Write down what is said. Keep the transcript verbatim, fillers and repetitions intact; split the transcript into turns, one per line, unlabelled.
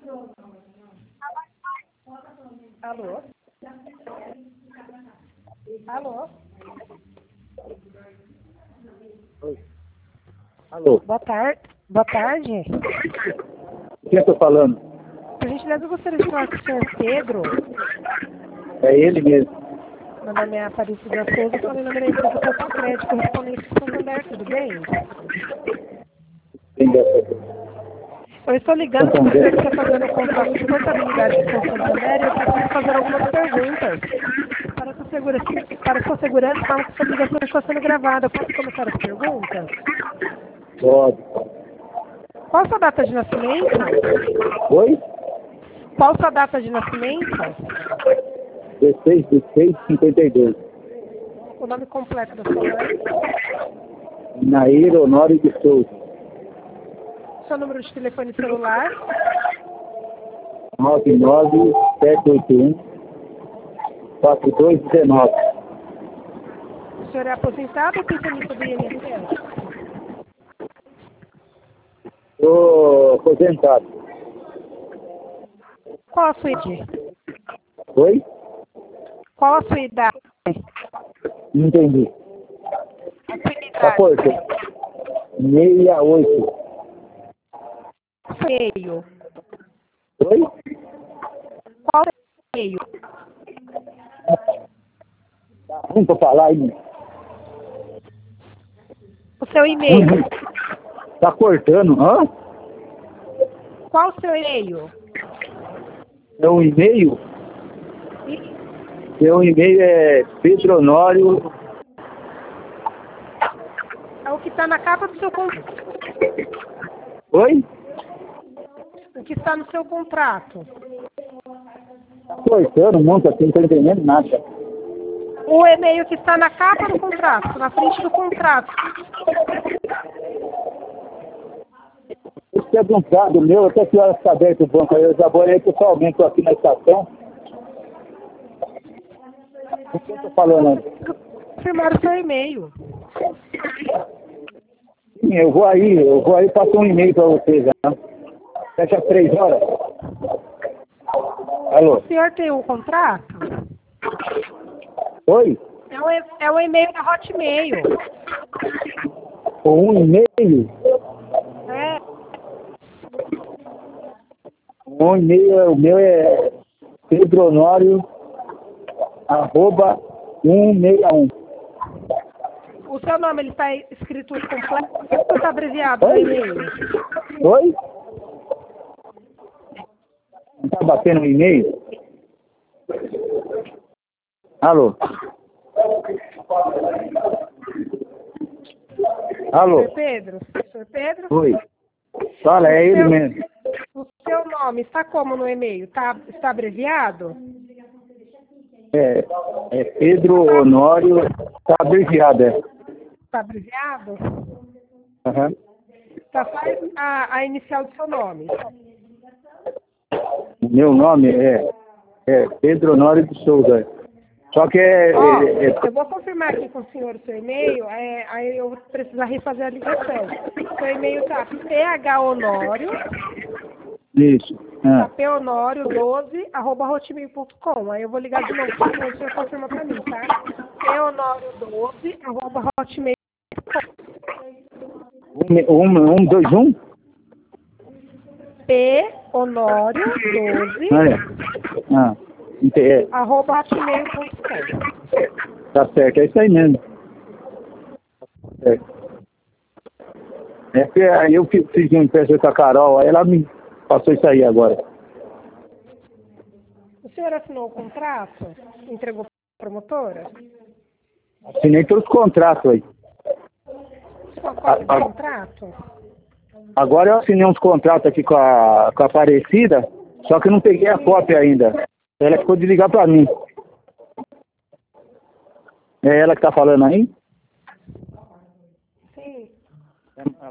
Alô? Alô?
Oi. Alô?
Boa tarde. Boa tarde.
Quem eu tô falando?
Por gentileza, eu gostaria de falar com o senhor Pedro.
É ele mesmo.
Meu nome é Aparecida Souza, falei no nome da empresa Poupa Crédito, correspondente de Santander, tudo bem?
Quem dessa?
Eu estou ligando porque o senhor está fazendo o contrato de portabilidade com o Santander e eu preciso fazer algumas perguntas. Para sua segurança, para sua segurança fala que sua ligação está sendo gravada. Posso começar as perguntas?
Pode.
Qual a sua data de nascimento?
Oi?
Qual a sua data de nascimento?
dezesseis de seis de cinquenta e dois.
O nome completo da sua mãe?
Nair Honório de Souza.
Seu número de telefone celular?
nove nove sete oito um quatro dois um nove.
O senhor é aposentado ou pensionista do I N S S?
Estou aposentado.
Qual a sua idade?
Oi?
Qual a sua idade?
Não entendi.
A sua idade?
Tá força? sessenta e oito.
Feio.
Oi?
Qual é o feio?
Tá ruim pra falar aí.
O seu e-mail?
Tá cortando, hã?
Qual o seu e-mail?
É um e-mail?
E-
Meu e-mail é Pedro Honório.
É o que está na capa do seu contrato.
Oi?
O que está no seu contrato.
Tá cortando muito aqui, não tô entendendo nada.
O e-mail que está na capa do contrato, na frente do contrato.
Esse é de um dado meu, até que horas está aberto o banco aí, eu já morei pessoalmente, estou aqui na estação. O que eu tô falando aí?
Confirmar o seu e-mail.
Sim, eu vou aí, eu vou aí, passo um e-mail para vocês, né? Fecha às três horas. Alô?
O senhor tem um contrato?
Oi?
É o, e- é o e-mail da Hotmail.
Um e-mail?
É,
Um e-mail, o meu é Pedro Honório, arroba cento e sessenta e um.
o seu nome ele está escrito completo ou está abreviado no
Oi?
e-mail?
Oi? Não tá batendo o e-mail? Alô? Alô?
senhor Pedro? senhor Pedro?
Oi. Fala, é
O
ele
seu-
mesmo.
O seu nome está como no e-mail? Tá, está abreviado?
É, é Pedro Honório, tá abreviado, é.
Está abreviado?
Aham.
Tá só a, a inicial do seu nome.
Meu nome é, é Pedro Honório de Souza. Só que é,
Ó,
é, é-
eu vou confirmar aqui com o senhor o seu e-mail, é, aí eu vou precisar refazer a ligação. Seu e-mail tá phonório,
isso.
tá
Ah,
phonório doze, arroba hotmail ponto com. Aí eu vou ligar de novo pro senhor, o senhor confirma pra mim, tá? phonório doze, arroba hotmail
um, um, um, dois, um?
phonório doze,
Ah, é. Ah, ente- é,
arroba hotmail ponto com.
tá certo, é isso aí mesmo. É, é que aí eu fiz fiz um teste com a Carol, aí ela me passou isso aí agora.
O senhor assinou o contrato? Entregou para a promotora?
Assinei todos os contratos aí.
Sua cópia
A- a-
do contrato?
Agora eu assinei uns contratos aqui com a, com a Aparecida, só que eu não peguei a cópia ainda. Ela ficou de ligar pra mim. É ela que tá falando aí?
Sim.